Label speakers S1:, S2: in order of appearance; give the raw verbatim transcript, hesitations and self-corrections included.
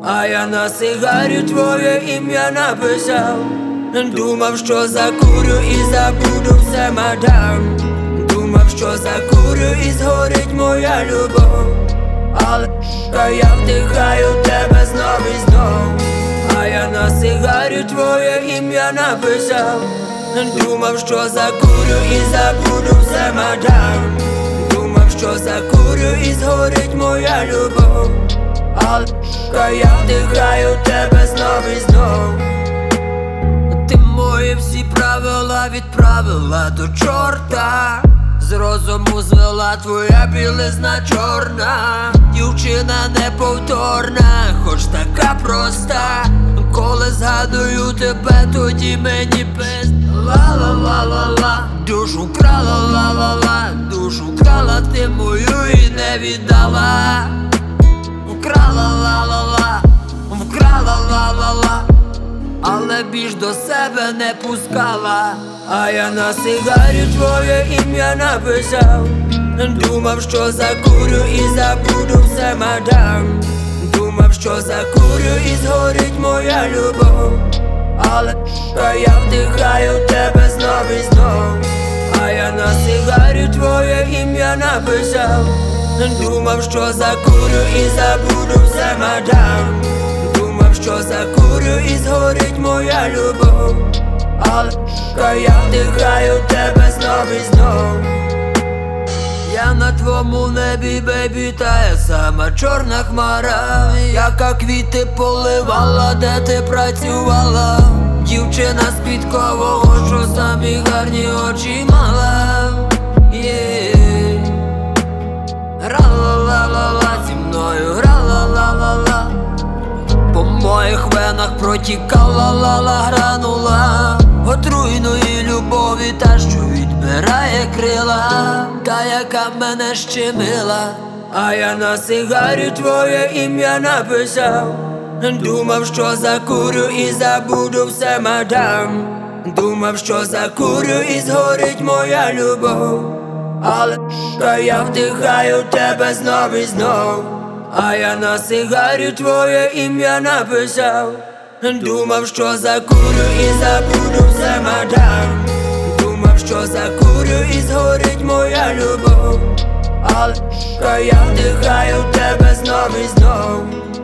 S1: А я на сигарі твоє ім'я написав. Думав, що закурю і забуду все, мадам. Думав, що закурю і згорить моя любов. Але я вдихаю тебе знов і знов. А я на сигарі твоє ім'я написав. Думав, що закурю і забуду все, мадам. Думав, що закурю і згорить моя любов. Але я вдихаю тебе знов і знов. Ти мої всі правила відправила до чорта. З розуму звела твоя білизна чорна. Дівчина неповторна, хоч така проста. Коли згадую тебе, тоді мені пиз. Ла-ла-ла-ла-ла, душу крала, ла-ла-ла, душу крала ти мою і не віддала. Вкрала, ла-ла-ла, вкрала, ла-ла-ла, але більш до себе не пускала. А я на сигарі твоє ім'я написав. Думав, що закурю і забуду все, мадам. Думав, що закурю і згорить моя любов. Але я вдихаю тебе знов і знов. А я на сигарі твоє ім'я написав. Думав, що закурю і забуду все, мадам. Думав, що закурю і згорить моя любов. Але я вдихаю тебе знов і знов. Я на твоєму небі, бейбі, тає сама чорна хмара, яка квіти поливала, де ти працювала. Дівчина з підкового, що самі гарні очі мала. yeah. Грала, ла-ла-ла, зі мною грала, ла-ла-ла. По моїх венах протікала, ла-ла, гранула отруйної любові, та що відбирає крила, та яка мене щемила. А я на сигарі твоє ім'я написав. Думав, що закурю і забуду все, мадам. Думав, що закурю і згорить моя любов. Але я вдихаю тебе знов і знов. А я на сигарі твоє ім'я написав. Думав, що закурю і забуду все, мадам. Думав, що закурю і згорить моя любов. Але я вдихаю тебе знов і знов.